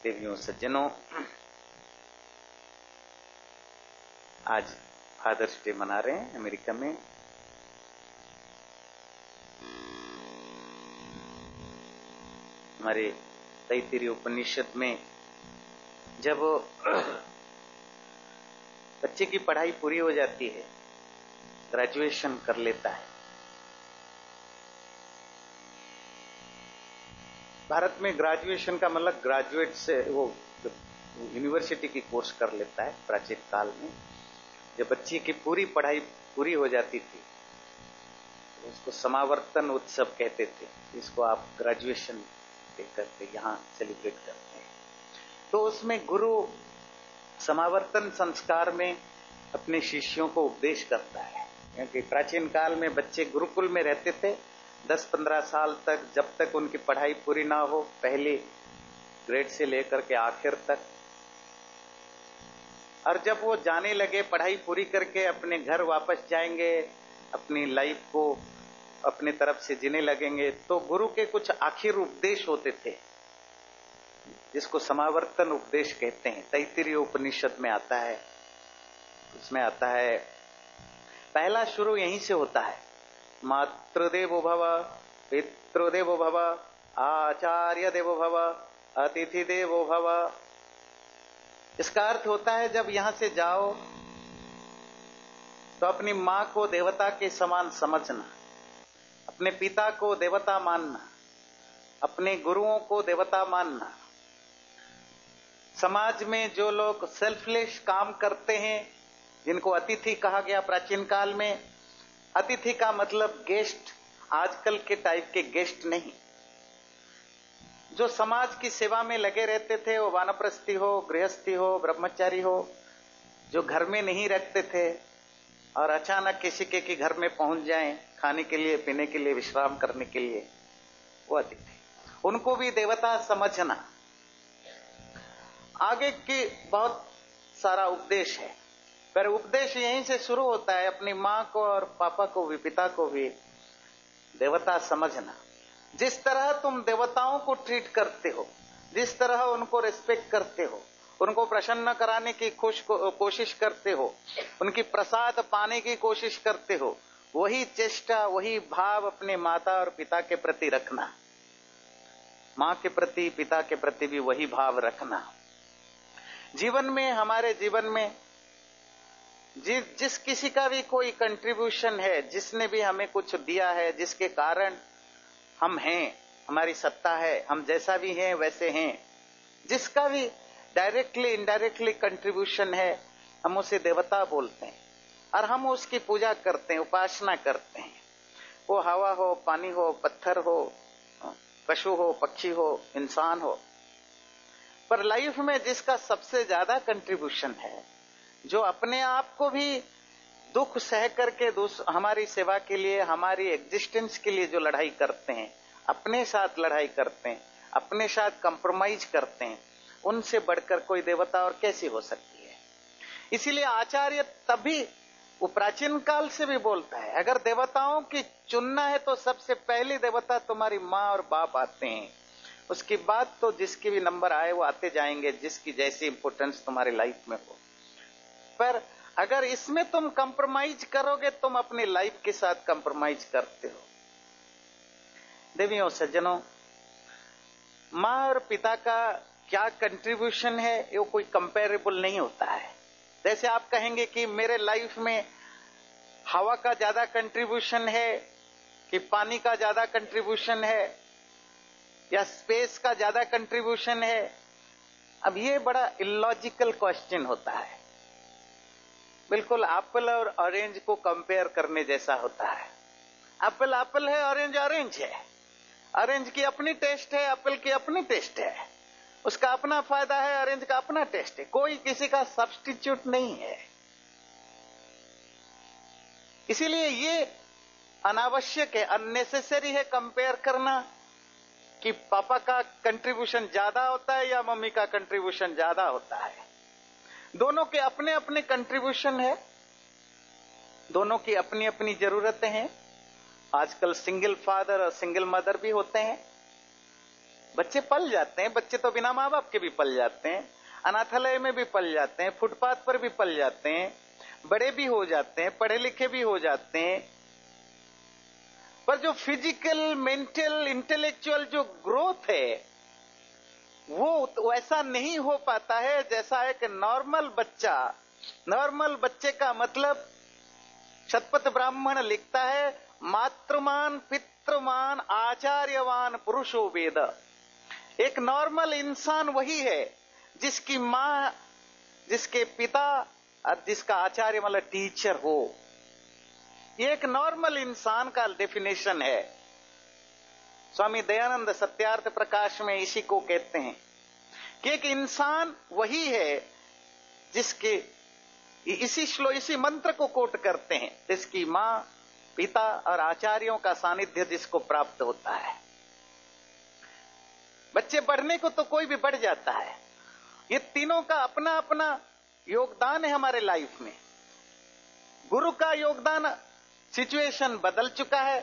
देवियों सज्जनों, आज फादर्स डे मना रहे हैं अमेरिका में। हमारे तैत्तिरीय उपनिषद में जब बच्चे की पढ़ाई पूरी हो जाती है, ग्रेजुएशन कर लेता है। भारत में ग्रेजुएशन का मतलब ग्रेजुएट से वो यूनिवर्सिटी की कोर्स कर लेता है। प्राचीन काल में जब बच्चे की पूरी पढ़ाई पूरी हो जाती थी तो उसको समावर्तन उत्सव कहते थे। इसको आप ग्रेजुएशन करते यहाँ सेलिब्रेट करते हैं। तो उसमें गुरु समावर्तन संस्कार में अपने शिष्यों को उपदेश करता है, क्योंकि प्राचीन काल में बच्चे गुरुकुल में रहते थे 10-15 साल तक, जब तक उनकी पढ़ाई पूरी ना हो, पहले ग्रेड से लेकर के आखिर तक। और जब वो जाने लगे, पढ़ाई पूरी करके अपने घर वापस जाएंगे, अपनी लाइफ को अपने तरफ से जीने लगेंगे, तो गुरु के कुछ आखिर उपदेश होते थे जिसको समावर्तन उपदेश कहते हैं। तैत्तिरीय उपनिषद में आता है, उसमें आता है, पहला शुरू यहीं से होता है, मातृदेवो भव, पितृदेवो भव, आचार्य देवो भव, अतिथि देवो भव। इसका अर्थ होता है जब यहां से जाओ तो अपनी मां को देवता के समान समझना, अपने पिता को देवता मानना, अपने गुरुओं को देवता मानना। समाज में जो लोग सेल्फलेस काम करते हैं, जिनको अतिथि कहा गया प्राचीन काल में, अतिथि का मतलब गेस्ट, आजकल के टाइप के गेस्ट नहीं। जो समाज की सेवा में लगे रहते थे, वो वानप्रस्थी हो, गृहस्थी हो, ब्रह्मचारी हो, जो घर में नहीं रखते थे और अचानक किसी के घर में पहुंच जाएं खाने के लिए, पीने के लिए, विश्राम करने के लिए, वो अतिथि, उनको भी देवता समझना। आगे की बहुत सारा उपदेश है, पर उपदेश यहीं से शुरू होता है, अपनी मां को और पापा को भी, पिता को भी देवता समझना। जिस तरह तुम देवताओं को ट्रीट करते हो, जिस तरह उनको रिस्पेक्ट करते हो, उनको प्रसन्न कराने की कोशिश करते हो, उनकी प्रसाद पाने की कोशिश करते हो, वही चेष्टा, वही भाव अपने माता और पिता के प्रति रखना। मां के प्रति, पिता के प्रति भी वही भाव रखना। जीवन में, हमारे जीवन में जिस किसी का भी कोई कंट्रीब्यूशन है, जिसने भी हमें कुछ दिया है, जिसके कारण हम हैं, हमारी सत्ता है, हम जैसा भी हैं वैसे हैं, जिसका भी डायरेक्टली इनडायरेक्टली कंट्रीब्यूशन है, हम उसे देवता बोलते हैं और हम उसकी पूजा करते हैं, उपासना करते हैं। वो हवा हो, पानी हो, पत्थर हो, पशु हो, पक्षी हो, इंसान हो। पर लाइफ में जिसका सबसे ज्यादा कंट्रीब्यूशन है, जो अपने आप को भी दुख सह करके हमारी सेवा के लिए, हमारी एग्जिस्टेंस के लिए जो लड़ाई करते हैं, अपने साथ लड़ाई करते हैं, अपने साथ कंप्रोमाइज करते हैं, उनसे बढ़कर कोई देवता और कैसी हो सकती है। इसीलिए आचार्य तभी, वो प्राचीन काल से भी बोलता है, अगर देवताओं की चुनना है तो सबसे पहले देवता तुम्हारी माँ और बाप आते हैं। उसके बाद तो जिसके भी नंबर आए वो आते जाएंगे, जिसकी जैसी इंपोर्टेंस तुम्हारी लाइफ में हो। पर अगर इसमें तुम कंप्रोमाइज करोगे, तुम अपनी लाइफ के साथ कंप्रोमाइज करते हो। देवियों सज्जनों, माँ और पिता का क्या कंट्रीब्यूशन है, ये कोई कंपेरेबल नहीं होता है। जैसे आप कहेंगे कि मेरे लाइफ में हवा का ज्यादा कंट्रीब्यूशन है कि पानी का ज्यादा कंट्रीब्यूशन है या स्पेस का ज्यादा कंट्रीब्यूशन है, अब ये बड़ा इलॉजिकल क्वेश्चन होता है। बिल्कुल एप्पल और ऑरेंज को कंपेयर करने जैसा होता है। एप्पल एप्पल है, ऑरेंज ऑरेंज है। ऑरेंज की अपनी टेस्ट है, एप्पल की अपनी टेस्ट है, उसका अपना फायदा है, ऑरेंज का अपना टेस्ट है, कोई किसी का सब्स्टिट्यूट नहीं है। इसीलिए ये अनावश्यक है, अननेसेसरी है कंपेयर करना कि पापा का कंट्रीब्यूशन ज्यादा होता है या मम्मी का कंट्रीब्यूशन ज्यादा होता है। दोनों के अपने अपने कंट्रीब्यूशन है, दोनों की अपनी अपनी जरूरतें हैं। आजकल सिंगल फादर और सिंगल मदर भी होते हैं, बच्चे पल जाते हैं, बच्चे तो बिना माँ बाप के भी पल जाते हैं, अनाथालय में भी पल जाते हैं, फुटपाथ पर भी पल जाते हैं, बड़े भी हो जाते हैं, पढ़े लिखे भी हो जाते हैं। पर जो फिजिकल, मेंटल, इंटेलेक्चुअल जो ग्रोथ है वो वैसा नहीं हो पाता है जैसा एक नॉर्मल बच्चा। नॉर्मल बच्चे का मतलब शतपथ ब्राह्मण लिखता है, मातृमान पितृमान आचार्यवान पुरुषो वेद। एक नॉर्मल इंसान वही है जिसकी मां, जिसके पिता और जिसका आचार्य मतलब टीचर हो। ये एक नॉर्मल इंसान का डेफिनेशन है। स्वामी दयानंद सत्यार्थ प्रकाश में इसी को कहते हैं कि एक इंसान वही है जिसके, इसी मंत्र को कोट करते हैं, जिसकी मां, पिता और आचार्यों का सानिध्य जिसको प्राप्त होता है। बच्चे बढ़ने को तो कोई भी बढ़ जाता है। ये तीनों का अपना अपना योगदान है हमारे लाइफ में। गुरु का योगदान, सिचुएशन बदल चुका है।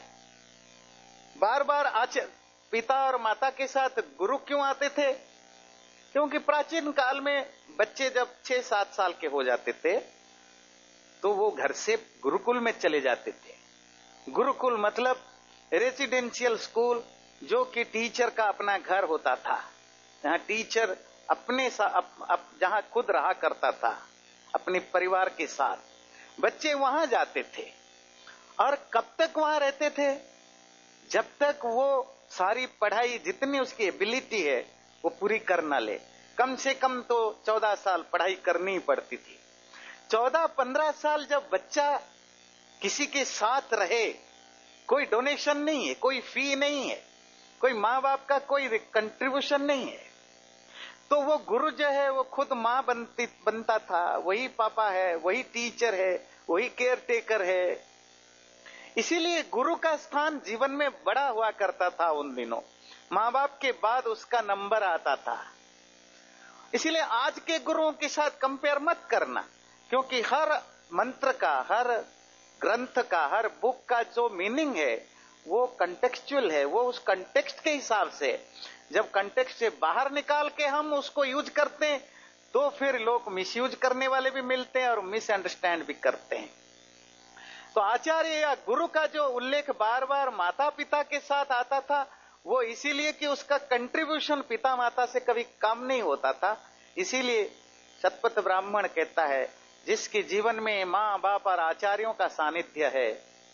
बार बार पिता और माता के साथ गुरु क्यों आते थे? क्योंकि प्राचीन काल में बच्चे जब 6-7 साल के हो जाते थे तो वो घर से गुरुकुल में चले जाते थे। गुरुकुल मतलब रेसिडेंशियल स्कूल, जो कि टीचर का अपना घर होता था, जहां टीचर अपने जहां खुद रहा करता था अपने परिवार के साथ, बच्चे वहां जाते थे। और कब तक वहां रहते थे? जब तक वो सारी पढ़ाई, जितनी उसकी एबिलिटी है वो पूरी कर ना ले। कम से कम तो 14 साल पढ़ाई करनी ही पड़ती थी। 14-15 साल जब बच्चा किसी के साथ रहे, कोई डोनेशन नहीं है, कोई फी नहीं है, कोई माँ बाप का कोई कंट्रीब्यूशन नहीं है, तो वो गुरु जो है वो खुद माँ बनता था। वही पापा है, वही टीचर है, वही केयर टेकर है। इसीलिए गुरु का स्थान जीवन में बड़ा हुआ करता था उन दिनों। माँ बाप के बाद उसका नंबर आता था। इसीलिए आज के गुरुओं के साथ कंपेयर मत करना, क्योंकि हर मंत्र का, हर ग्रंथ का, हर बुक का जो मीनिंग है वो कंटेक्चुअल है। वो उस कंटेक्स्ट के हिसाब से, जब कंटेक्स्ट से बाहर निकाल के हम उसको यूज करते हैं तो फिर लोग मिसयूज करने वाले भी मिलते हैं और मिसअंडरस्टैंड भी करते हैं। तो आचार्य या गुरु का जो उल्लेख बार बार माता पिता के साथ आता था, वो इसीलिए कि उसका कंट्रीब्यूशन पिता माता से कभी कम नहीं होता था। इसीलिए शतपथ ब्राह्मण कहता है, जिसके जीवन में माँ बाप और आचार्यों का सानिध्य है।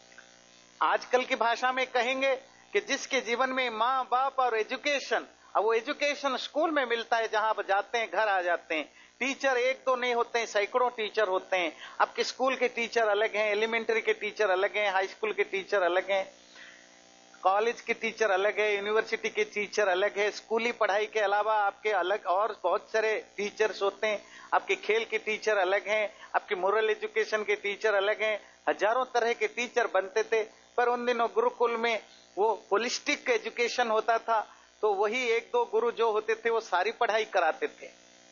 आजकल की भाषा में कहेंगे कि जिसके जीवन में माँ बाप और एजुकेशन, अब वो एजुकेशन स्कूल में मिलता है, जहां आप जाते हैं, घर आ जाते हैं। टीचर 1-2 नहीं होते हैं, सैकड़ों टीचर होते हैं। आपके स्कूल के टीचर अलग हैं, एलिमेंट्री के टीचर अलग हैं, हाई स्कूल के टीचर अलग हैं, कॉलेज के टीचर अलग है, यूनिवर्सिटी के टीचर अलग है। स्कूली पढ़ाई के अलावा आपके अलग और बहुत सारे टीचर्स होते हैं। आपके खेल के टीचर अलग हैं, आपके मोरल एजुकेशन के टीचर अलग हैं। हजारों तरह के टीचर बनते थे। पर उन दिनों गुरुकुल में वो होलिस्टिक एजुकेशन होता था, तो वही 1-2 गुरु जो होते थे वो सारी पढ़ाई कराते थे।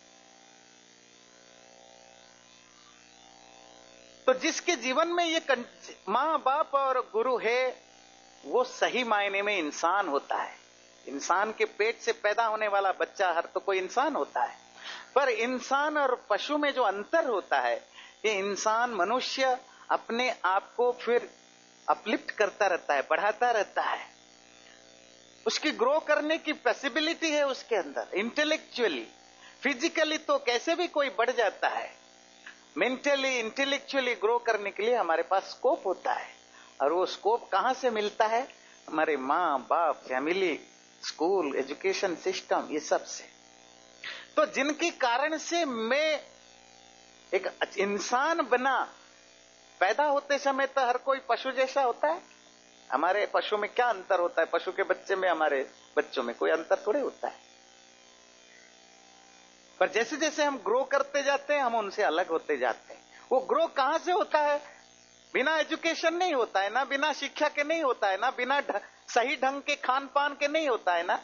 तो जिसके जीवन में ये माँ बाप और गुरु है, वो सही मायने में इंसान होता है। इंसान के पेट से पैदा होने वाला बच्चा हर तो कोई इंसान होता है। पर इंसान और पशु में जो अंतर होता है, ये इंसान, मनुष्य अपने आप को फिर अपलिफ्ट करता रहता है, बढ़ाता रहता है। उसकी ग्रो करने की पॉसिबिलिटी है उसके अंदर। इंटेलेक्चुअली, फिजिकली तो कैसे भी कोई बढ़ जाता है, मेंटली, इंटेलेक्चुअली ग्रो करने के लिए हमारे पास स्कोप होता है। और वो स्कोप कहां से मिलता है? हमारे माँ बाप, फैमिली, स्कूल, एजुकेशन सिस्टम, ये सब से। तो जिनके कारण से मैं एक इंसान बना, पैदा होते समय तो हर कोई पशु जैसा होता है। हमारे पशु में क्या अंतर होता है? पशु के बच्चे में, हमारे बच्चों में कोई अंतर थोड़े होता है। पर जैसे जैसे हम ग्रो करते जाते हैं, हम उनसे अलग होते जाते हैं। वो ग्रो कहां से होता है? बिना एजुकेशन नहीं होता है ना, बिना शिक्षा के नहीं होता है ना, बिना सही ढंग के खान पान के नहीं होता है ना।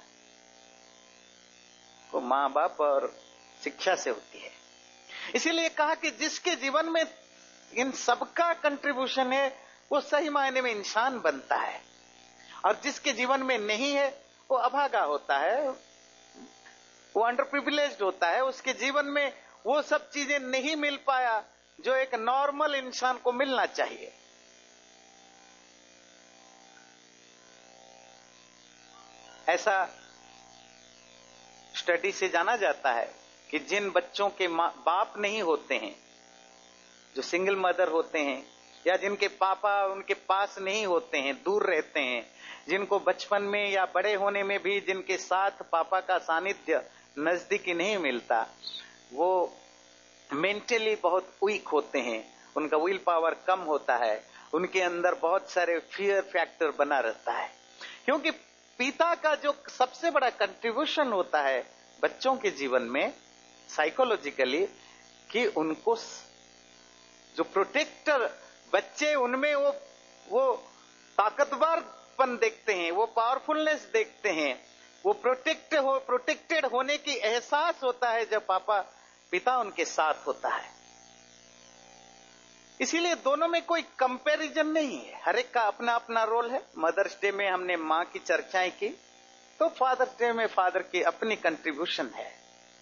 वो माँ बाप और शिक्षा से होती है। इसीलिए कहा कि जिसके जीवन में इन सबका कंट्रीब्यूशन है, वो सही मायने में इंसान बनता है। और जिसके जीवन में नहीं है, वो अभागा होता है, वो अंडर प्रिविलेज्ड होता है, उसके जीवन में वो सब चीजें नहीं मिल पाया जो एक नॉर्मल इंसान को मिलना चाहिए। ऐसा स्टडी से जाना जाता है कि जिन बच्चों के बाप नहीं होते हैं, जो सिंगल मदर होते हैं, या जिनके पापा उनके पास नहीं होते हैं, दूर रहते हैं, जिनको बचपन में या बड़े होने में भी जिनके साथ पापा का सानिध्य नजदीकी नहीं मिलता, वो मेंटली बहुत वीक होते हैं, उनका विल पावर कम होता है, उनके अंदर बहुत सारे फियर फैक्टर बना रहता है। क्योंकि पिता का जो सबसे बड़ा कंट्रीब्यूशन होता है बच्चों के जीवन में साइकोलॉजिकली, कि उनको जो प्रोटेक्टर बच्चे, उनमें वो ताकतवरपन देखते हैं, वो पावरफुलनेस देखते हैं, वो प्रोटेक्टेड होने की एहसास होता है जब पिता उनके साथ होता है। इसीलिए दोनों में कोई कंपैरिजन नहीं है, हर एक का अपना अपना रोल है। मदर्स डे में हमने मां की चर्चाएं की, तो फादर्स डे में फादर की अपनी कंट्रीब्यूशन है।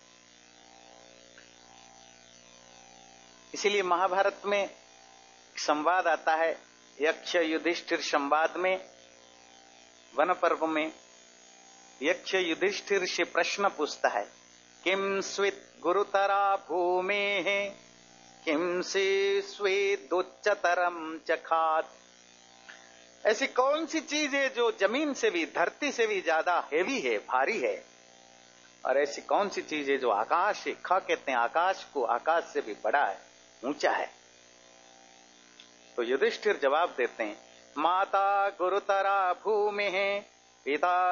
इसीलिए महाभारत में संवाद आता है, यक्ष युधिष्ठिर संवाद में, वन पर्व में यक्ष युधिष्ठिर से प्रश्न पूछता है, किम स्वित गुरुतरा भूमे किम से स्वेदोच्चतरम चखात। ऐसी कौन सी चीज है जो जमीन से भी, धरती से भी ज्यादा हेवी है, भारी है, और ऐसी कौन सी चीज है जो आकाश है, खा कहते हैं आकाश को, आकाश से भी बड़ा है, ऊंचा है। तो युधिष्ठिर जवाब देते हैं, माता गुरुतरा भूमि है पिता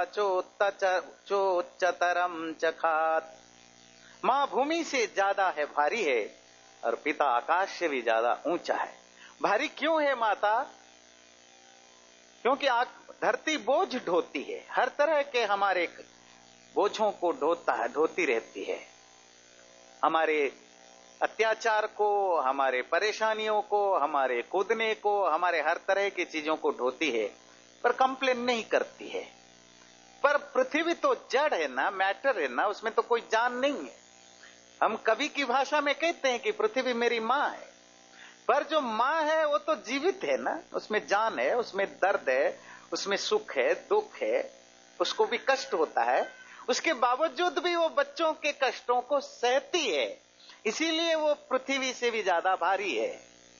चोच्चतरम चखात। मां भूमि से ज्यादा है, भारी है, और पिता आकाश से भी ज्यादा ऊंचा है। भारी क्यों है माता? क्योंकि धरती बोझ ढोती है, हर तरह के हमारे बोझों को ढोती रहती है, हमारे अत्याचार को, हमारे परेशानियों को, हमारे कूदने को, हमारे हर तरह की चीजों को ढोती है, पर कंप्लेन नहीं करती है। पर पृथ्वी तो जड़ है ना, मैटर है ना, उसमें तो कोई जान नहीं है। हम कवि की भाषा में कहते हैं कि पृथ्वी मेरी मां है, पर जो मां है वो तो जीवित है ना, उसमें जान है, उसमें दर्द है, उसमें सुख है, दुख है, उसको भी कष्ट होता है, उसके बावजूद भी वो बच्चों के कष्टों को सहती है, इसीलिए वो पृथ्वी से भी ज्यादा भारी है।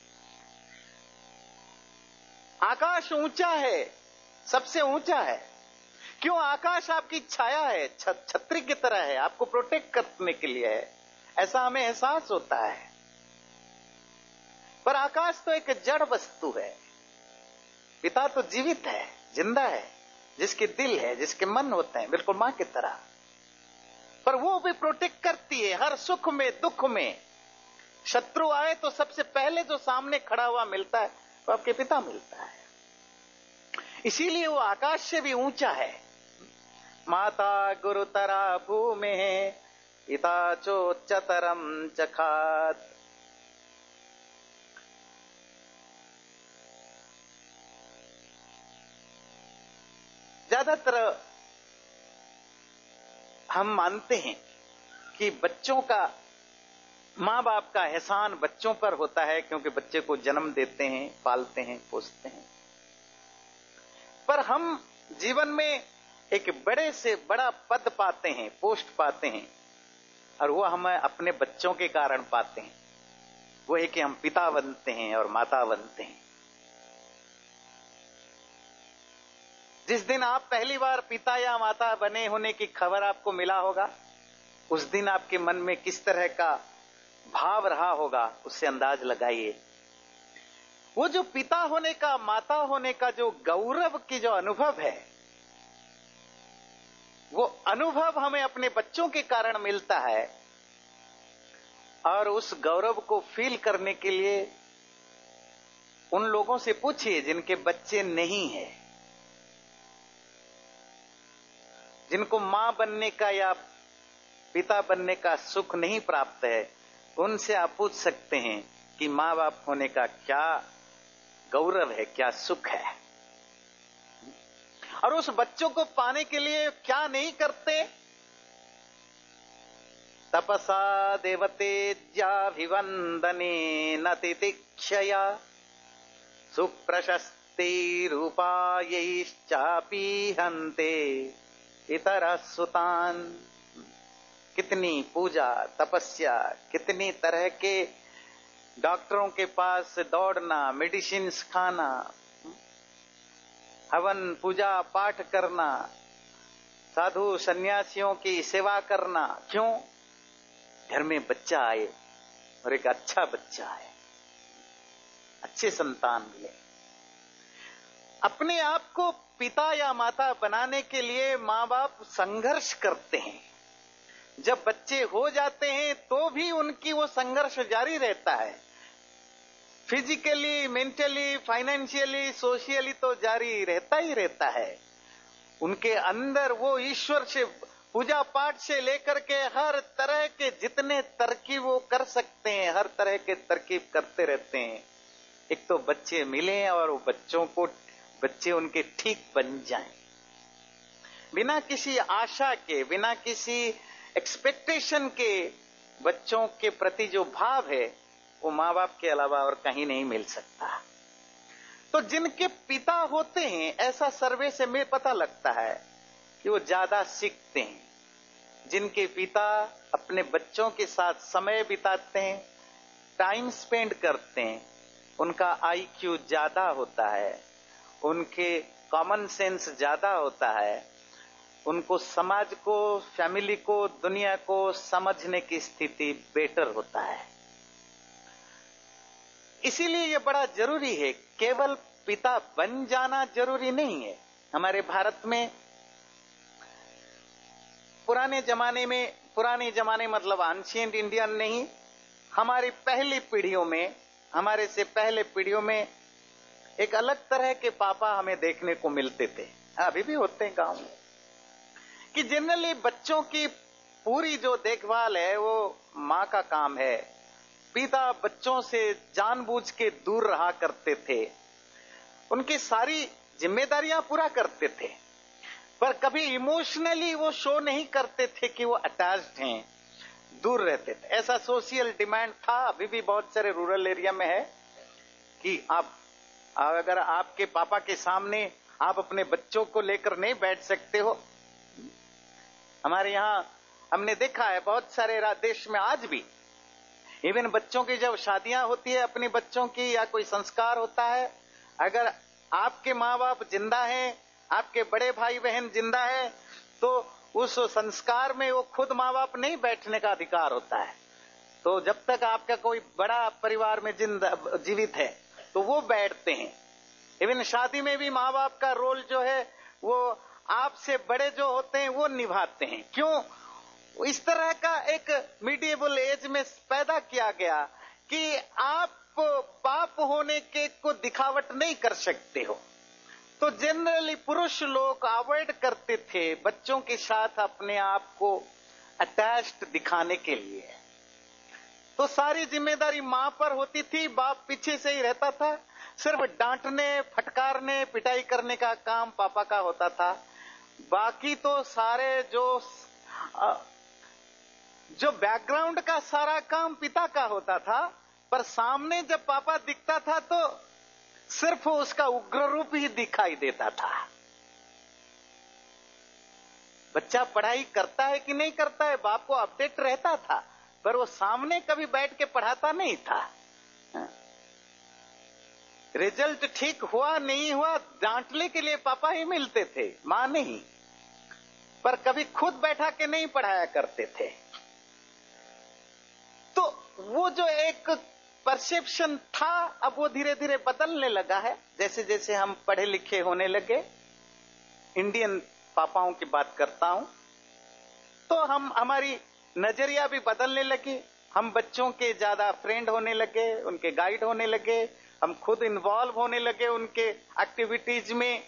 आकाश ऊंचा है, सबसे ऊंचा है। क्यों? आकाश आपकी छाया है, छतरी की तरह है, आपको प्रोटेक्ट करने के लिए है, ऐसा हमें एहसास होता है। पर आकाश तो एक जड़ वस्तु है, पिता तो जीवित है, जिंदा है, जिसके दिल है, जिसके मन होते हैं, बिल्कुल मां की तरह। पर वो भी प्रोटेक्ट करती है हर सुख में, दुख में। शत्रु आए तो सबसे पहले जो सामने खड़ा हुआ मिलता है वो आपके पिता मिलता है, इसीलिए वो आकाश से भी ऊंचा है। माता गुरुतरा भूमि पिता चोच्चतरम चखात। ज्यादातर हम मानते हैं कि बच्चों का, मां बाप का एहसान बच्चों पर होता है, क्योंकि बच्चे को जन्म देते हैं, पालते हैं, पोसते हैं। पर हम जीवन में एक बड़े से बड़ा पद पाते हैं, पोस्ट पाते हैं, और वो हम अपने बच्चों के कारण पाते हैं। वो है कि हम पिता बनते हैं और माता बनते हैं। जिस दिन आप पहली बार पिता या माता बने होने की खबर आपको मिला होगा, उस दिन आपके मन में किस तरह का भाव रहा होगा, उससे अंदाज लगाइए। वो जो पिता होने का, माता होने का जो गौरव की जो अनुभव है, वो अनुभव हमें अपने बच्चों के कारण मिलता है। और उस गौरव को फील करने के लिए उन लोगों से पूछिए जिनके बच्चे नहीं हैं, जिनको मां बनने का या पिता बनने का सुख नहीं प्राप्त है। उनसे आप पूछ सकते हैं कि मां बाप होने का क्या गौरव है, क्या सुख है, और उस बच्चों को पाने के लिए क्या नहीं करते। तपसा देवतेज्याभिवन्दनेन तितिक्षया सुप्रशस्तिरूपायैश्चापीहन्ते इतरः सुतान्। कितनी पूजा तपस्या, कितनी तरह के डॉक्टरों के पास दौड़ना, मेडिसिन खाना, हवन पूजा पाठ करना, साधु सन्यासियों की सेवा करना। क्यों? घर में बच्चा आए और एक अच्छा बच्चा आए, अच्छे संतान मिले। अपने आप को पिता या माता बनाने के लिए माँ बाप संघर्ष करते हैं। जब बच्चे हो जाते हैं तो भी उनकी वो संघर्ष जारी रहता है, फिजिकली, मेंटली, फाइनेंशियली, सोशियली तो जारी रहता ही रहता है। उनके अंदर वो ईश्वर से, पूजा पाठ से लेकर के हर तरह के जितने तरकीब वो कर सकते हैं, हर तरह के तरकीब करते रहते हैं। एक तो बच्चे मिले और वो बच्चे उनके ठीक बन जाएं, बिना किसी आशा के, बिना किसी एक्सपेक्टेशन के। बच्चों के प्रति जो भाव है वो माँ बाप के अलावा और कहीं नहीं मिल सकता। तो जिनके पिता होते हैं, ऐसा सर्वे से में पता लगता है कि वो ज्यादा सीखते हैं। जिनके पिता अपने बच्चों के साथ समय बिताते हैं, टाइम स्पेंड करते हैं, उनका आईक्यू ज्यादा होता है, उनके कॉमन सेंस ज्यादा होता है, उनको समाज को, फैमिली को, दुनिया को समझने की स्थिति बेटर होता है। इसीलिए ये बड़ा जरूरी है। केवल पिता बन जाना जरूरी नहीं है। हमारे भारत में पुराने जमाने मतलब एंशिएंट इंडियन नहीं, हमारी पहली पीढ़ियों में, हमारे से पहले पीढ़ियों में एक अलग तरह के पापा हमें देखने को मिलते थे, अभी भी होते हैं गांव में, कि जनरली बच्चों की पूरी जो देखभाल है वो माँ का काम है। पिता बच्चों से जानबूझ के दूर रहा करते थे, उनकी सारी जिम्मेदारियां पूरा करते थे, पर कभी इमोशनली वो शो नहीं करते थे कि वो अटैच्ड हैं, दूर रहते थे। ऐसा सोशल डिमांड था, अभी भी बहुत सारे रूरल एरिया में है कि आप अगर आपके पापा के सामने आप अपने बच्चों को लेकर नहीं बैठ सकते हो। हमारे यहाँ हमने देखा है बहुत सारे देश में आज भी, इवन बच्चों की जब शादियां होती है अपने बच्चों की, या कोई संस्कार होता है, अगर आपके माँ बाप जिंदा हैं, आपके बड़े भाई बहन जिंदा है, तो उस संस्कार में वो खुद माँ बाप नहीं बैठने का अधिकार होता है। तो जब तक आपका कोई बड़ा परिवार में जीवित है तो वो बैठते हैं। इवन शादी में भी माँ बाप का रोल जो है वो आपसे बड़े जो होते हैं वो निभाते हैं। क्यों? इस तरह का एक मिडिएबल एज में पैदा किया गया कि आप बाप होने के को दिखावट नहीं कर सकते हो। तो जनरली पुरुष लोग अवॉइड करते थे बच्चों के साथ अपने आप को अटैच्ड दिखाने के लिए। तो सारी जिम्मेदारी मां पर होती थी, बाप पीछे से ही रहता था, सिर्फ डांटने, फटकारने, पिटाई करने का काम पापा का होता था। बाकी तो सारे जो बैकग्राउंड का सारा काम पिता का होता था, पर सामने जब पापा दिखता था तो सिर्फ उसका उग्र रूप ही दिखाई देता था। बच्चा पढ़ाई करता है कि नहीं करता है, बाप को अपडेट रहता था, पर वो सामने कभी बैठ के पढ़ाता नहीं था। रिजल्ट ठीक हुआ नहीं हुआ, डांटने के लिए पापा ही मिलते थे, मां नहीं, पर कभी खुद बैठा के नहीं पढ़ाया करते थे। तो वो जो एक परसेप्शन था, अब वो धीरे धीरे बदलने लगा है। जैसे जैसे हम पढ़े लिखे होने लगे, इंडियन पापाओं की बात करता हूं, तो हमारी नजरिया भी बदलने लगी। हम बच्चों के ज्यादा फ्रेंड होने लगे, उनके गाइड होने लगे, हम खुद इन्वॉल्व होने लगे उनके एक्टिविटीज में।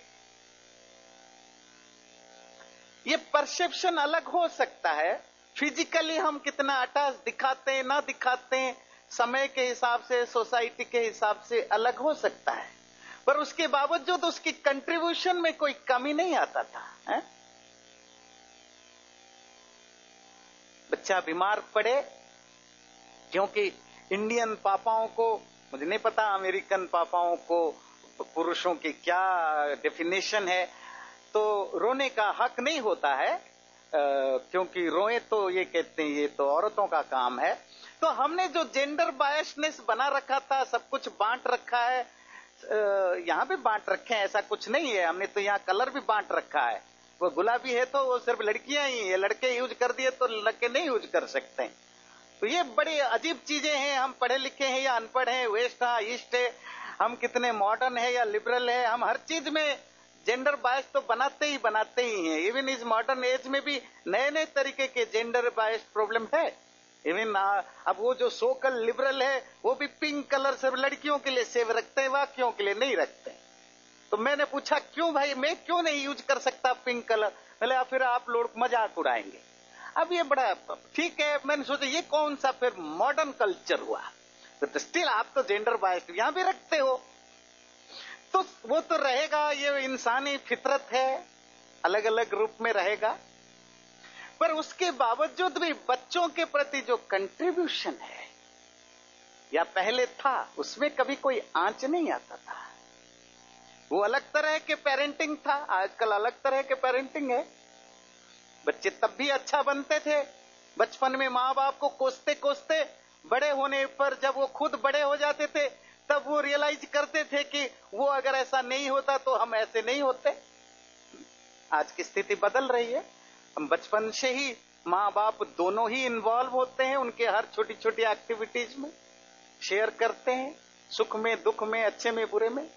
ये परसेप्शन अलग हो सकता है, फिजिकली हम कितना अटैच दिखाते हैं ना दिखाते हैं, समय के हिसाब से, सोसाइटी के हिसाब से अलग हो सकता है, पर उसके बावजूद उसकी कंट्रीब्यूशन में कोई कमी नहीं आता था है? बच्चा बीमार पड़े, क्योंकि इंडियन पापाओं को, मुझे नहीं पता अमेरिकन पापाओं को पुरुषों की क्या डेफिनेशन है, तो रोने का हक नहीं होता है, क्योंकि रोए तो ये कहते हैं ये तो औरतों का काम है। तो हमने जो जेंडर बायसनेस बना रखा था, सब कुछ बांट रखा है, यहाँ भी बांट रखे हैं, ऐसा कुछ नहीं है। हमने तो यहाँ कलर भी बांट रखा है, वो गुलाबी है तो वो सिर्फ लड़कियां ही है, लड़के यूज कर दिए तो लड़के नहीं यूज कर सकते। तो ये बड़ी अजीब चीजें हैं। हम पढ़े लिखे हैं या अनपढ़ हैं, वेस्ट है ईस्ट है, हम कितने मॉडर्न है या लिबरल है, हम हर चीज में जेंडर बायस तो बनाते ही हैं। इवन इस मॉडर्न एज में भी नए नए तरीके के जेंडर बायस प्रॉब्लम है। इवन अब वो जो सोकल लिबरल है वो भी पिंक कलर सिर्फ लड़कियों के लिए सेव रखते हैं, बाकियों के लिए नहीं रखते। तो मैंने पूछा क्यों भाई, मैं क्यों नहीं यूज कर सकता पिंक कलर? बोले फिर आप लोग मजाक उड़ाएंगे। अब ये बड़ा ठीक है, मैंने सोचा ये कौन सा फिर मॉडर्न कल्चर हुआ? तो स्टिल आप तो जेंडर बायस यहां भी रखते हो, तो वो तो रहेगा, ये इंसानी फितरत है, अलग अलग रूप में रहेगा। पर उसके बावजूद भी बच्चों के प्रति जो कंट्रीब्यूशन है या पहले था, उसमें कभी कोई आंच नहीं आता था। वो अलग तरह के पेरेंटिंग था, आजकल अलग तरह के पेरेंटिंग है। बच्चे तब भी अच्छा बनते थे, बचपन में माँ बाप को कोसते कोसते बड़े होने पर जब वो खुद बड़े हो जाते थे तब वो रियलाइज करते थे कि वो अगर ऐसा नहीं होता तो हम ऐसे नहीं होते। आज की स्थिति बदल रही है। हम बचपन से ही माँ बाप दोनों ही इन्वॉल्व होते हैं, उनके हर छोटी छोटी एक्टिविटीज में शेयर करते हैं, सुख में दुख में, अच्छे में बुरे में।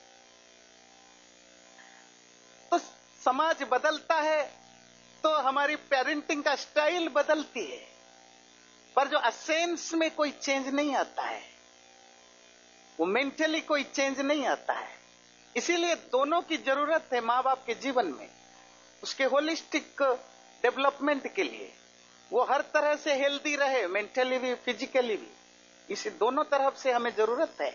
तो समाज बदलता है तो हमारी पेरेंटिंग का स्टाइल बदलती है, पर जो एसेंस में कोई चेंज नहीं आता है, वो मेंटली कोई चेंज नहीं आता है। इसीलिए दोनों की जरूरत है माँ बाप के जीवन में, उसके होलिस्टिक डेवलपमेंट के लिए। वो हर तरह से हेल्दी रहे, मेंटली भी फिजिकली भी, इसे दोनों तरफ से हमें जरूरत है।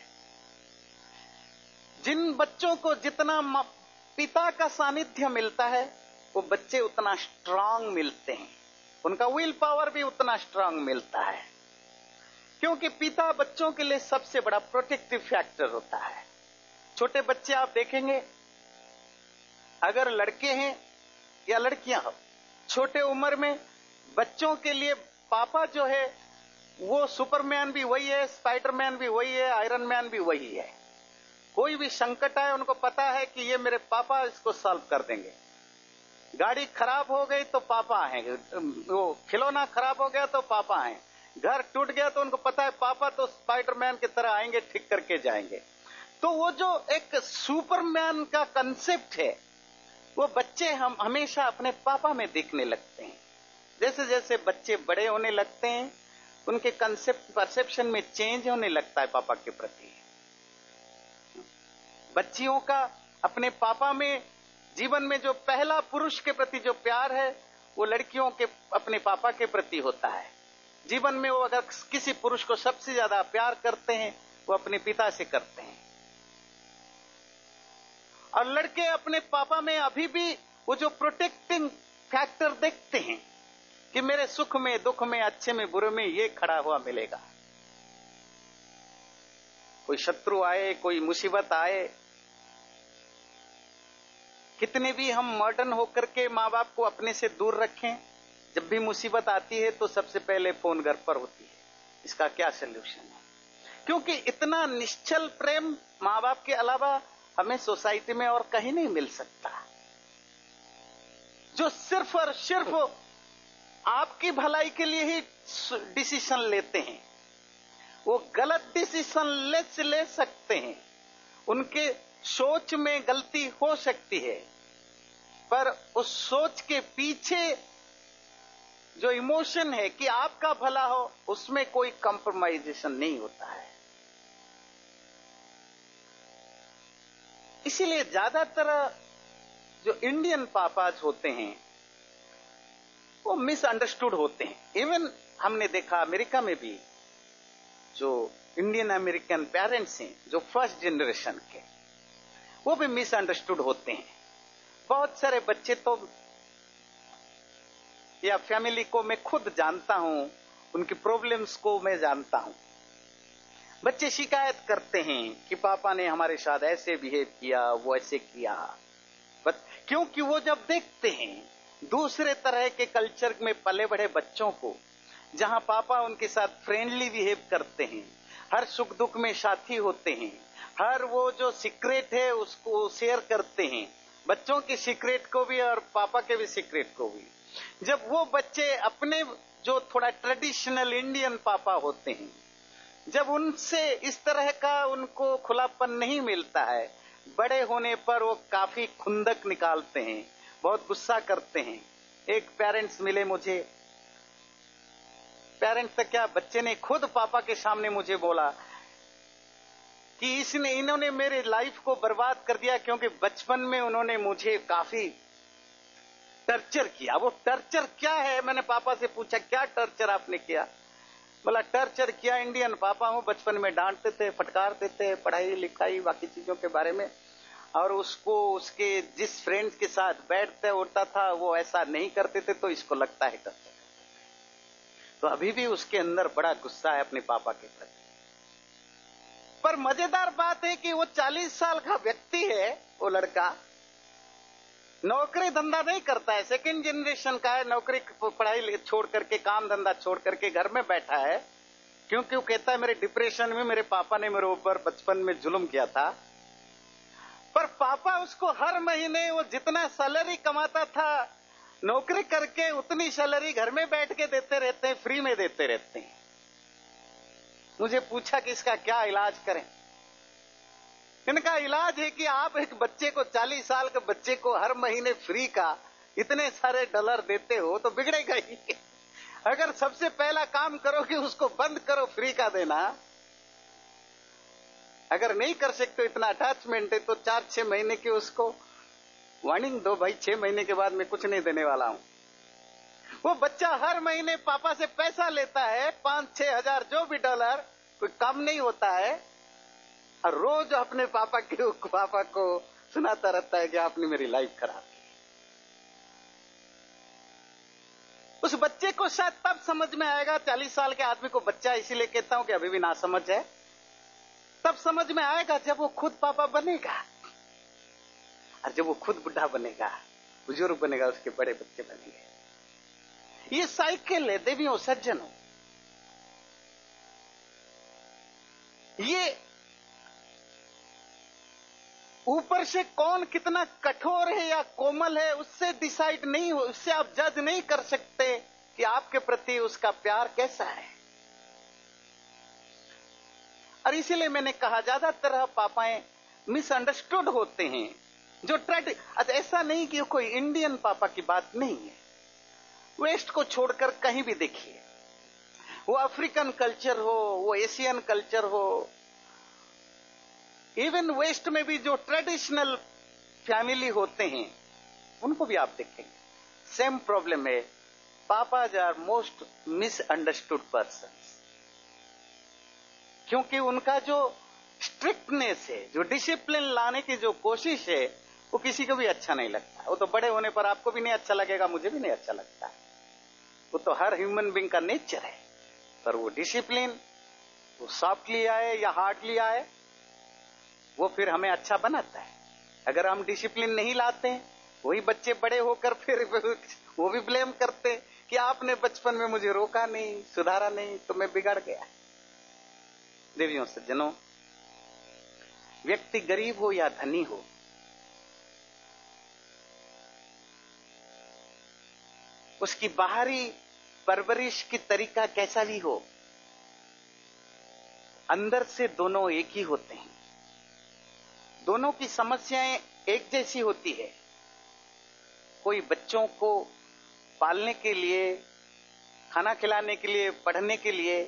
जिन बच्चों को जितना पिता का सानिध्य मिलता है वो बच्चे उतना स्ट्रांग मिलते हैं, उनका विल पावर भी उतना स्ट्रांग मिलता है, क्योंकि पिता बच्चों के लिए सबसे बड़ा प्रोटेक्टिव फैक्टर होता है। छोटे बच्चे आप देखेंगे, अगर लड़के हैं या लड़कियां हो, छोटे उम्र में बच्चों के लिए पापा जो है वो सुपरमैन भी वही है, स्पाइडरमैन भी वही है, आयरन मैन भी वही है। कोई भी संकट आए उनको पता है कि ये मेरे पापा इसको सॉल्व कर देंगे। गाड़ी खराब हो गई तो पापा आएंगे, वो खिलौना खराब हो गया तो पापा आए, घर टूट गया तो उनको पता है पापा तो स्पाइडरमैन की तरह आएंगे, ठीक करके जाएंगे। तो वो जो एक सुपरमैन का कंसेप्ट है वो बच्चे हम हमेशा अपने पापा में देखने लगते हैं। जैसे जैसे बच्चे बड़े होने लगते हैं उनके कंसेप्ट परसेप्शन में चेंज होने लगता है पापा के प्रति। बच्चियों का अपने पापा में जीवन में जो पहला पुरुष के प्रति जो प्यार है वो लड़कियों के अपने पापा के प्रति होता है। जीवन में वो अगर किसी पुरुष को सबसे ज्यादा प्यार करते हैं वो अपने पिता से करते हैं। और लड़के अपने पापा में अभी भी वो जो प्रोटेक्टिंग फैक्टर देखते हैं कि मेरे सुख में दुख में, अच्छे में बुरे में ये खड़ा हुआ मिलेगा। कोई शत्रु आए, कोई मुसीबत आए, कितने भी हम मॉडर्न होकर के माँ बाप को अपने से दूर रखें, जब भी मुसीबत आती है तो सबसे पहले फोन घर पर होती है, इसका क्या सलूशन है? क्योंकि इतना निश्चल प्रेम माँ बाप के अलावा हमें सोसाइटी में और कहीं नहीं मिल सकता, जो सिर्फ और सिर्फ आपकी भलाई के लिए ही डिसीजन लेते हैं। वो गलत डिसीजन ले सकते हैं, उनके सोच में गलती हो सकती है, पर उस सोच के पीछे जो इमोशन है कि आपका भला हो, उसमें कोई कॉम्प्रोमाइजेशन नहीं होता है। इसीलिए ज्यादातर जो इंडियन पापाज होते हैं वो मिसअंडरस्टूड होते हैं। इवन हमने देखा अमेरिका में भी जो इंडियन अमेरिकन पेरेंट्स हैं, जो फर्स्ट जनरेशन के, वो भी मिसअंडरस्टूड होते हैं। बहुत सारे बच्चे तो या फैमिली को मैं खुद जानता हूं, उनकी प्रॉब्लम्स को मैं जानता हूं। बच्चे शिकायत करते हैं कि पापा ने हमारे साथ ऐसे बिहेव किया, वो ऐसे किया, क्योंकि वो जब देखते हैं दूसरे तरह के कल्चर में पले बढ़े बच्चों को, जहां पापा उनके साथ फ्रेंडली बिहेव करते हैं, हर सुख दुख में साथी होते हैं, हर वो जो सीक्रेट है उसको शेयर करते हैं, बच्चों की सीक्रेट को भी और पापा के भी सीक्रेट को भी। जब वो बच्चे अपने जो थोड़ा ट्रेडिशनल इंडियन पापा होते हैं, जब उनसे इस तरह का उनको खुलापन नहीं मिलता है, बड़े होने पर वो काफी खुंदक निकालते हैं, बहुत गुस्सा करते हैं। एक पेरेंट्स मिले मुझे, पेरेंट्स तक क्या, बच्चे ने खुद पापा के सामने मुझे बोला कि इन्होंने मेरे लाइफ को बर्बाद कर दिया, क्योंकि बचपन में उन्होंने मुझे काफी टर्चर किया। वो टर्चर क्या है, मैंने पापा से पूछा क्या टर्चर आपने किया? बोला टर्चर किया, इंडियन पापा हूं, बचपन में डांटते थे, फटकारते थे, पढ़ाई लिखाई बाकी चीजों के बारे में, और उसको उसके जिस फ्रेंड्स के साथ बैठते उठता था वो ऐसा नहीं करते थे, तो इसको लगता है टर्चर। तो अभी भी उसके अंदर बड़ा गुस्सा है अपने पापा के प्रति। पर मजेदार बात है कि वो 40 साल का व्यक्ति है, वो लड़का नौकरी धंधा नहीं करता है, सेकंड जनरेशन का है, नौकरी पढ़ाई छोड़ करके, काम धंधा छोड़ करके घर में बैठा है, क्योंकि वो कहता है मेरे डिप्रेशन में मेरे पापा ने मेरे ऊपर बचपन में जुल्म किया था। पर पापा उसको हर महीने वो जितना सैलरी कमाता था नौकरी करके, उतनी सैलरी घर में बैठ के देते रहते हैं, फ्री में देते रहते हैं। मुझे पूछा कि इसका क्या इलाज करें? इनका इलाज है कि आप एक बच्चे को, 40 साल के बच्चे को हर महीने फ्री का इतने सारे डॉलर देते हो तो बिगड़ेगा ही। अगर सबसे पहला काम करो कि उसको बंद करो फ्री का देना, अगर नहीं कर सकते इतना अटैचमेंट है तो 4-6 महीने की उसको वार्निंग दो, भाई 6 महीने के बाद मैं कुछ नहीं देने वाला हूं। वो बच्चा हर महीने पापा से पैसा लेता है, 5-6 हजार जो भी डॉलर, कोई कम नहीं होता है, और रोज अपने पापा को सुनाता रहता है कि आपने मेरी लाइफ खराब की। उस बच्चे को शायद तब समझ में आएगा, 40 साल के आदमी को बच्चा इसीलिए कहता हूं कि अभी भी ना समझ है, तब समझ में आएगा जब वो खुद पापा बनेगा, और जब वो खुद बुढ़ा बनेगा, बुजुर्ग बनेगा, उसके बड़े बच्चे बनेंगे। ये साइकिल है देवियों सज्जनों। ये ऊपर से कौन कितना कठोर है या कोमल है उससे डिसाइड नहीं हो, उससे आप जज नहीं कर सकते कि आपके प्रति उसका प्यार कैसा है। और इसीलिए मैंने कहा ज्यादातर पापाएं मिसअंडरस्टूड होते हैं, जो ऐसा नहीं कि कोई इंडियन पापा की बात नहीं है, वेस्ट को छोड़कर कहीं भी देखिए, वो अफ्रीकन कल्चर हो, वो एशियन कल्चर हो, इवन वेस्ट में भी जो ट्रेडिशनल फैमिली होते हैं उनको भी आप देखेंगे सेम प्रॉब्लम है। Papas are most misunderstood person, क्योंकि उनका जो स्ट्रिक्टनेस है, जो डिसिप्लिन लाने की जो कोशिश है, वो किसी को भी अच्छा नहीं लगता। वो तो बड़े होने पर आपको भी नहीं अच्छा लगेगा, मुझे भी नहीं अच्छा लगता, वो तो हर ह्यूमन बीइंग का नेचर है। पर वो डिसिप्लिन, वो सॉफ्टली आए या हार्डली आए, वो फिर हमें अच्छा बनाता है। अगर हम डिसिप्लिन नहीं लाते हैं, वही बच्चे बड़े होकर फिर वो भी ब्लेम करते कि आपने बचपन में मुझे रोका नहीं, सुधारा नहीं, तो मैं बिगड़ गया। देवियों सज्जनों, व्यक्ति गरीब हो या धनी हो, उसकी बाहरी परवरिश की तरीका कैसा भी हो, अंदर से दोनों एक ही होते हैं। दोनों की समस्याएं एक जैसी होती है। कोई बच्चों को पालने के लिए, खाना खिलाने के लिए, पढ़ने के लिए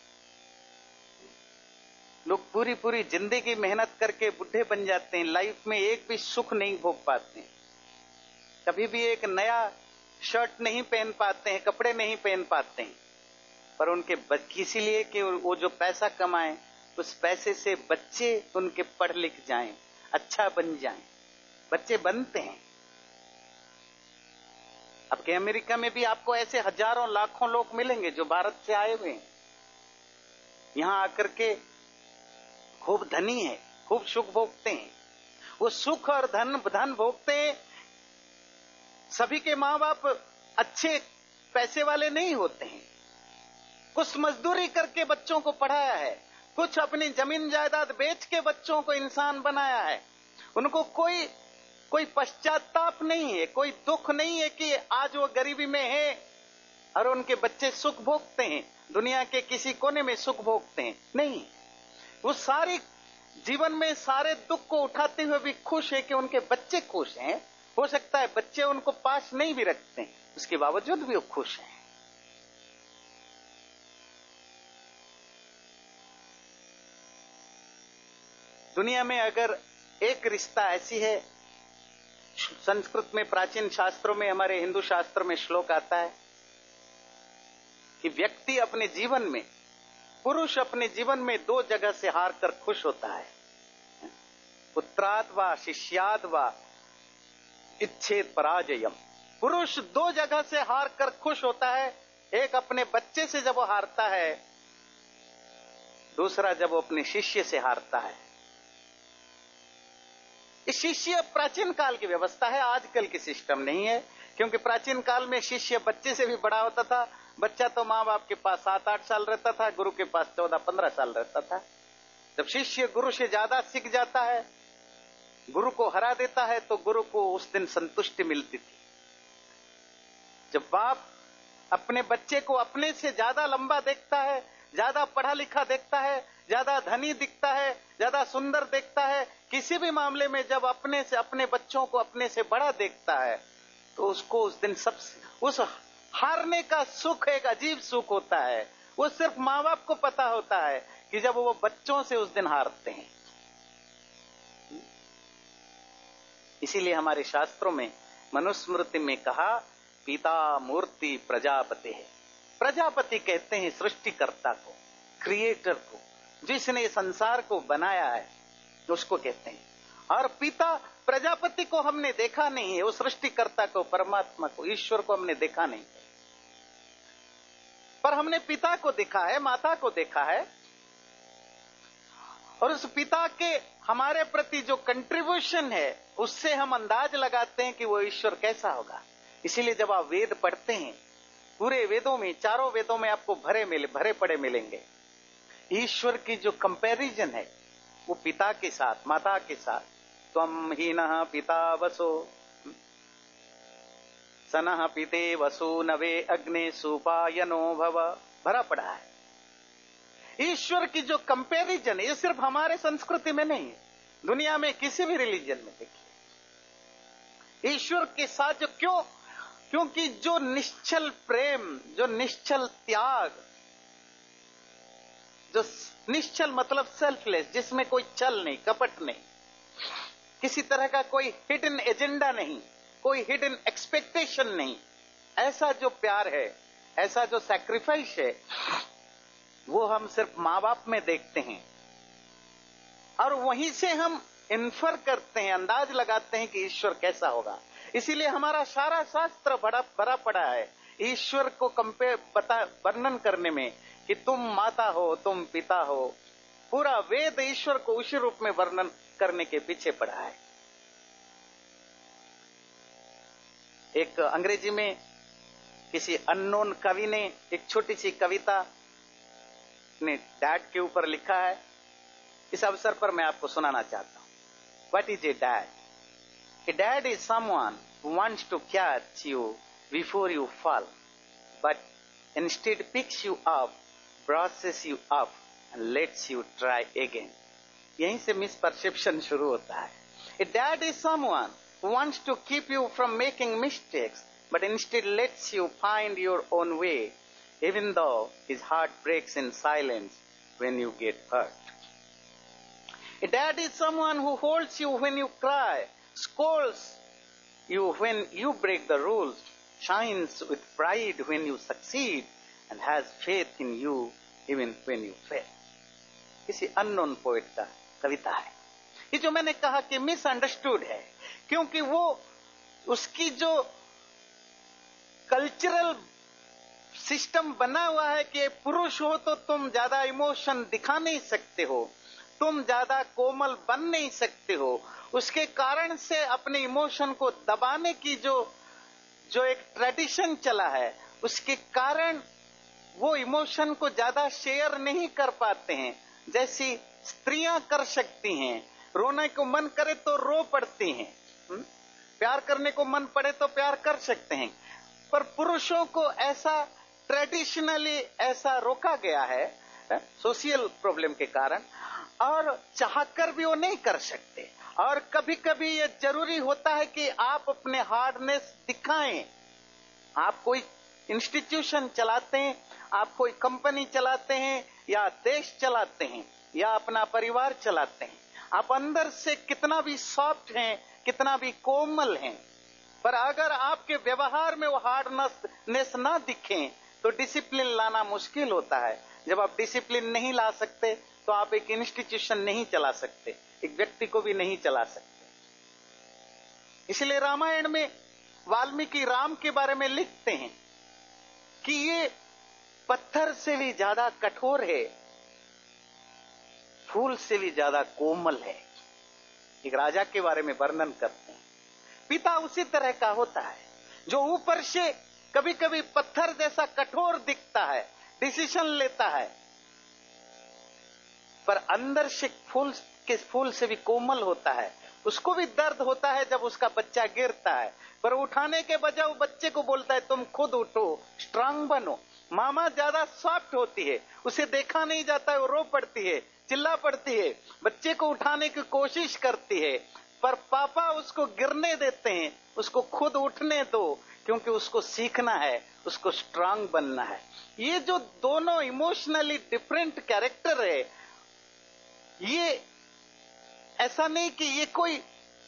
लोग पूरी पूरी जिंदगी मेहनत करके बुढ़े बन जाते हैं, लाइफ में एक भी सुख नहीं भोग पाते हैं, कभी भी एक नया शर्ट नहीं पहन पाते हैं, कपड़े नहीं पहन पाते हैं। पर उनके इसीलिए कि वो जो पैसा कमाएं, उस पैसे से बच्चे उनके पढ़ लिख जाएं, अच्छा बन जाएं, बच्चे बनते हैं। अब के अमेरिका में भी आपको ऐसे हजारों लाखों लोग मिलेंगे जो भारत से आए हुए हैं, यहां आकर के खूब धनी है, खूब सुख भोगते हैं। वो सुख और धन भोगते हैं। सभी के मां बाप अच्छे पैसे वाले नहीं होते हैं। कुछ मजदूरी करके बच्चों को पढ़ाया है, कुछ अपनी जमीन जायदाद बेच के बच्चों को इंसान बनाया है। उनको कोई पश्चाताप नहीं है, कोई दुख नहीं है कि आज वो गरीबी में है और उनके बच्चे सुख भोगते हैं, दुनिया के किसी कोने में सुख भोगते हैं। नहीं, वो सारी जीवन में सारे दुख को उठाते हुए भी खुश है कि उनके बच्चे खुश हैं। हो सकता है बच्चे उनको पास नहीं भी रखते हैं, उसके बावजूद भी वो खुश हैं। दुनिया में अगर एक रिश्ता ऐसी है, संस्कृत में प्राचीन शास्त्रों में, हमारे हिंदू शास्त्र में श्लोक आता है कि व्यक्ति अपने जीवन में, पुरुष अपने जीवन में दो जगह से हार कर खुश होता है, पुत्रात् वा शिष्यात् वा इच्छेत पराजयम। पुरुष दो जगह से हार कर खुश होता है, एक अपने बच्चे से जब वो हारता है, दूसरा जब वो अपने शिष्य से हारता है। इस शिष्य प्राचीन काल की व्यवस्था है, आजकल की सिस्टम नहीं है, क्योंकि प्राचीन काल में शिष्य बच्चे से भी बड़ा होता था। बच्चा तो मां बाप के पास 7-8 साल रहता था, गुरु के पास 14-15 साल रहता था। जब शिष्य गुरु से ज्यादा सीख जाता है, गुरु को हरा देता है, तो गुरु को उस दिन संतुष्टि मिलती थी। जब बाप अपने बच्चे को अपने से ज्यादा लंबा देखता है, ज्यादा पढ़ा लिखा देखता है, ज्यादा धनी दिखता है, ज्यादा सुंदर देखता है, किसी भी मामले में जब अपने बच्चों को अपने से बड़ा देखता है, तो उसको उस दिन उस हारने का सुख एक अजीब सुख होता है। वो सिर्फ माँ बाप को पता होता है कि जब वो बच्चों से उस दिन हारते हैं। इसीलिए हमारे शास्त्रों में मनुस्मृति में कहा, पिता मूर्ति प्रजापति है। प्रजापति कहते हैं सृष्टिकर्ता को, क्रिएटर को, जिसने संसार को बनाया है, उसको कहते हैं। और पिता प्रजापति को हमने देखा नहीं है, वो सृष्टिकर्ता को, परमात्मा को, ईश्वर को हमने देखा नहीं, पर हमने पिता को देखा है, माता को देखा है। और उस पिता के हमारे प्रति जो कंट्रीब्यूशन है, उससे हम अंदाज लगाते हैं कि वो ईश्वर कैसा होगा। इसीलिए जब आप वेद पढ़ते हैं, पूरे वेदों में, चारों वेदों में आपको भरे पड़े मिलेंगे। ईश्वर की जो कंपैरिजन है वो पिता के साथ, माता के साथ, त्वम हीनः पिता वसो सनः पिते वसु नवे अग्ने सुपायनो भव, भरा पड़ा है। ईश्वर की जो कंपैरिजन है, ये सिर्फ हमारे संस्कृति में नहीं है, दुनिया में किसी भी रिलीजन में देखिए। ईश्वर के साथ जो क्योंकि जो निश्चल प्रेम, जो निश्चल त्याग, जो निश्चल मतलब सेल्फलेस, जिसमें कोई छल नहीं, कपट नहीं, किसी तरह का कोई हिडन एजेंडा नहीं, कोई हिडन एक्सपेक्टेशन नहीं, ऐसा जो प्यार है, ऐसा जो सैक्रिफाइस है, वो हम सिर्फ माँ बाप में देखते हैं। और वहीं से हम इन्फर करते हैं, अंदाज लगाते हैं कि ईश्वर कैसा होगा। इसीलिए हमारा सारा शास्त्र भरा पड़ा है ईश्वर को वर्णन करने में, कि तुम माता हो, तुम पिता हो। पूरा वेद ईश्वर को उसी रूप में वर्णन करने के पीछे पड़ा है। एक अंग्रेजी में किसी अननोन कवि ने एक छोटी सी कविता ने डैड के ऊपर लिखा है। इस अवसर पर मैं आपको सुनाना चाहता हूं। What is a dad? A dad is someone who wants to catch you before you fall, but instead picks you up, brushes you up and lets you try again. यहीं से misperception शुरू होता है। A dad is someone who wants to keep you from making mistakes, but instead lets you find your own way, even though his heart breaks in silence when you get hurt. A dad is someone who holds you when you cry, scolds you when you break the rules, shines with pride when you succeed, and has faith in you even when you fail. किसी unknown poet का कविता है। ये जो मैंने कहा कि misunderstood है, क्योंकि वो उसकी जो कल्चरल सिस्टम बना हुआ है कि पुरुष हो तो तुम ज्यादा इमोशन दिखा नहीं सकते हो, तुम ज्यादा कोमल बन नहीं सकते हो। उसके कारण से अपने इमोशन को दबाने की जो एक ट्रेडिशन चला है, उसके कारण वो इमोशन को ज्यादा शेयर नहीं कर पाते हैं, जैसी स्त्रियां कर सकती हैं। रोने को मन करे तो रो पड़ती हैं, प्यार करने को मन पड़े तो प्यार कर सकते हैं। पर पुरुषों को ऐसा ट्रेडिशनली ऐसा रोका गया है सोशल प्रॉब्लम के कारण, और चाहकर भी वो नहीं कर सकते। और कभी कभी ये जरूरी होता है कि आप अपने हार्डनेस दिखाएं। आप कोई इंस्टीट्यूशन चलाते हैं, आप कोई कंपनी चलाते हैं, या देश चलाते हैं, या अपना परिवार चलाते हैं, आप अंदर से कितना भी सॉफ्ट हैं, कितना भी कोमल हैं, पर अगर आपके व्यवहार में वो हार्डनेस ना दिखे तो डिसिप्लिन लाना मुश्किल होता है। जब आप डिसिप्लिन नहीं ला सकते तो आप एक इंस्टीट्यूशन नहीं चला सकते, एक व्यक्ति को भी नहीं चला सकते। इसलिए रामायण में वाल्मीकि राम के बारे में लिखते हैं कि ये पत्थर से भी ज्यादा कठोर है, फूल से भी ज्यादा कोमल है। एक राजा के बारे में वर्णन करते हैं। पिता उसी तरह का होता है जो ऊपर से कभी कभी पत्थर जैसा कठोर दिखता है, डिसीजन लेता है, पर अंदर से फूल से भी कोमल होता है। उसको भी दर्द होता है जब उसका बच्चा गिरता है, पर उठाने के बजाय वो बच्चे को बोलता है तुम खुद उठो, स्ट्रांग बनो। मामा ज्यादा सॉफ्ट होती है, उसे देखा नहीं जाता है, वो रो पड़ती है, चिल्ला पड़ती है, बच्चे को उठाने की कोशिश करती है, पर पापा उसको गिरने देते हैं, उसको खुद उठने दो, क्योंकि उसको सीखना है, उसको स्ट्रांग बनना है। ये जो दोनों इमोशनली डिफरेंट कैरेक्टर है, ये ऐसा नहीं कि ये कोई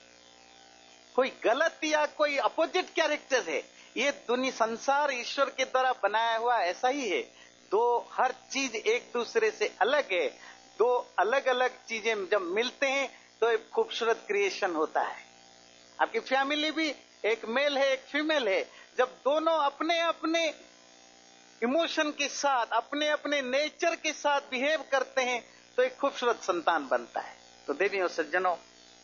गलत या कोई अपोजिट कैरेक्टर है। ये दुनिया संसार ईश्वर के द्वारा बनाया हुआ ऐसा ही है। दो हर चीज एक दूसरे से अलग है। दो अलग अलग चीजें जब मिलते हैं तो एक खूबसूरत क्रिएशन होता है। आपकी फैमिली भी एक मेल है, एक फीमेल है। जब दोनों अपने अपने इमोशन के साथ, अपने अपने नेचर के साथ बिहेव करते हैं तो एक खूबसूरत संतान बनता है। तो देवियों सज्जनों,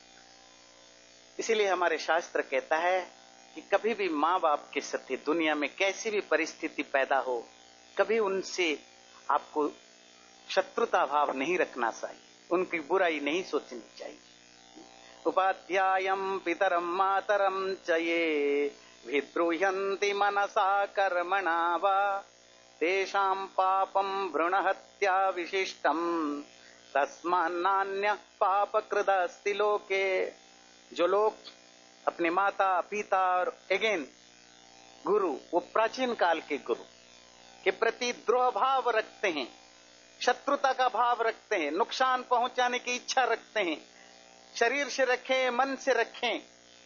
इसीलिए हमारे शास्त्र कहता है कि कभी भी माँ बाप के साथ दुनिया में कैसी भी परिस्थिति पैदा हो, कभी उनसे आपको शत्रुता भाव नहीं रखना चाहिए, उनकी बुराई नहीं सोचनी चाहिए। उपाध्यायम् पितरम् मातरम् च ये विद्रुह्यन्ति मनसा कर्मणा वा तेषाम् पापम् भ्रूणहत्या विशिष्टम् तस्मान्नान्यः पापकृदस्ति लोके। जो लोग अपने माता पिता और अगेन गुरु, वो प्राचीन काल के गुरु के प्रति द्रोह भाव रखते हैं, शत्रुता का भाव रखते हैं, नुकसान पहुंचाने की इच्छा रखते हैं, शरीर से रखें, मन से रखें,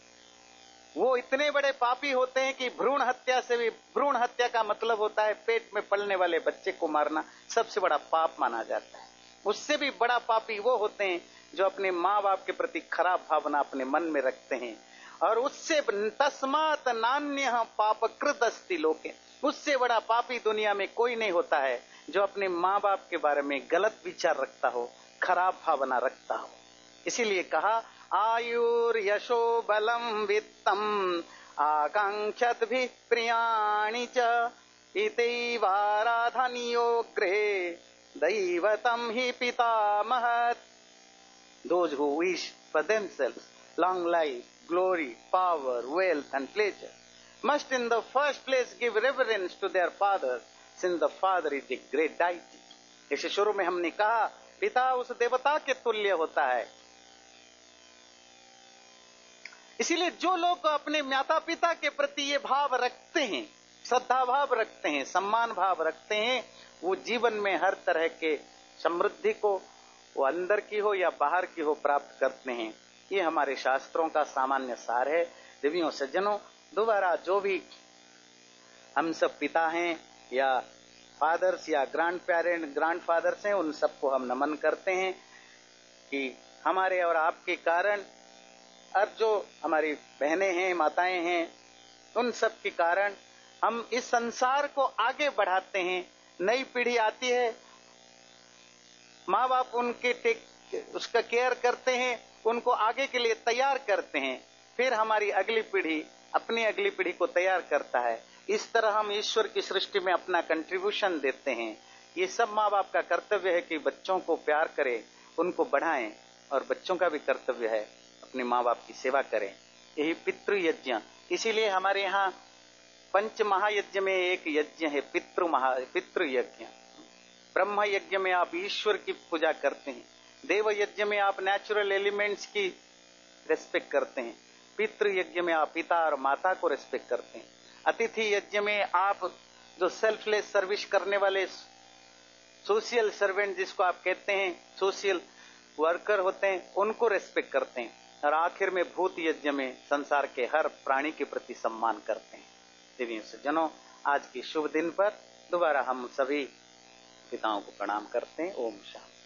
वो इतने बड़े पापी होते हैं कि भ्रूण हत्या से भी, भ्रूण हत्या का मतलब होता है पेट में पलने वाले बच्चे को मारना, सबसे बड़ा पाप माना जाता है। उससे भी बड़ा पापी वो होते हैं जो अपने माँ बाप के प्रति खराब भावना अपने मन में रखते हैं। और उससे तस्मात् नान्यः पापकृत् अस्ति लोके, उससे बड़ा पापी दुनिया में कोई नहीं होता है जो अपने माँ बाप के बारे में गलत विचार रखता हो, खराब भावना रखता हो। इसीलिए कहा आयुर्यशो बलम वित्तम आकांक्षद्भिः प्रियाणि च इतैवाराधनीयोऽग्रे दैवतं हि पितामहत्। Those who wish for themselves long life, glory, power, wealth and pleasure must in the first place give reverence to their father, since the father is a great deity. इसे शुरू में हमने कहा पिता उस देवता के तुल्य होता है। इसीलिए जो लोग अपने माता पिता के प्रति ये भाव रखते हैं, श्रद्धा भाव रखते हैं, सम्मान भाव रखते हैं, वो जीवन में हर तरह के समृद्धि को, वो अंदर की हो या बाहर की हो, प्राप्त करते हैं। ये हमारे शास्त्रों का सामान्य सार है। देवियों सज्जनों, दोबारा जो भी हम सब पिता हैं या फादर्स या ग्रैंड फादर्स हैं, उन सबको हम नमन करते हैं कि हमारे और आपके कारण, और जो हमारी बहनें हैं, माताएं हैं, उन सब के कारण हम इस संसार को आगे बढ़ाते हैं। नई पीढ़ी आती है, माँ बाप उनके उसका केयर करते हैं, उनको आगे के लिए तैयार करते हैं, फिर हमारी अगली पीढ़ी अपनी अगली पीढ़ी को तैयार करता है। इस तरह हम ईश्वर की सृष्टि में अपना कंट्रीब्यूशन देते हैं। ये सब माँ बाप का कर्तव्य है कि बच्चों को प्यार करें, उनको बढ़ाएं, और बच्चों का भी कर्तव्य है अपने माँ बाप की सेवा करें। यही पितृयज्ञ। इसीलिए हमारे यहाँ पंच महायज्ञ में एक यज्ञ है पितृयज्ञ। ब्रह्म यज्ञ में आप ईश्वर की पूजा करते हैं, देव यज्ञ में आप नेचुरल एलिमेंट्स की रेस्पेक्ट करते हैं, पितृ यज्ञ में आप पिता और माता को रेस्पेक्ट करते हैं, अतिथि यज्ञ में आप जो सेल्फलेस सर्विस करने वाले सोशल सर्वेंट जिसको आप कहते हैं, सोशल वर्कर होते हैं, उनको रेस्पेक्ट करते हैं, और आखिर में भूत यज्ञ में संसार के हर प्राणी के प्रति सम्मान करते हैं। देवियों सज्जनों, आज के शुभ दिन पर दोबारा हम सभी पिताओं को प्रणाम करते हैं। ओम शांति।